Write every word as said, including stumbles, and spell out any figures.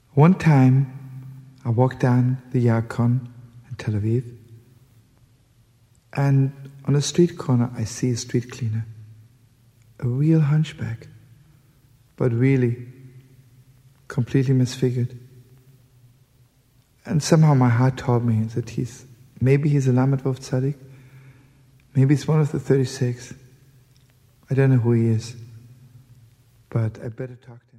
One time, I walked down the Yarkon in Tel Aviv, and on a street corner, I see a street cleaner, a real hunchback, but really completely misfigured. And somehow my heart told me that he's, maybe he's a Lamed Vav Tzaddik, maybe it's one of the thirty-six. I don't know who he is, but I better talk to him.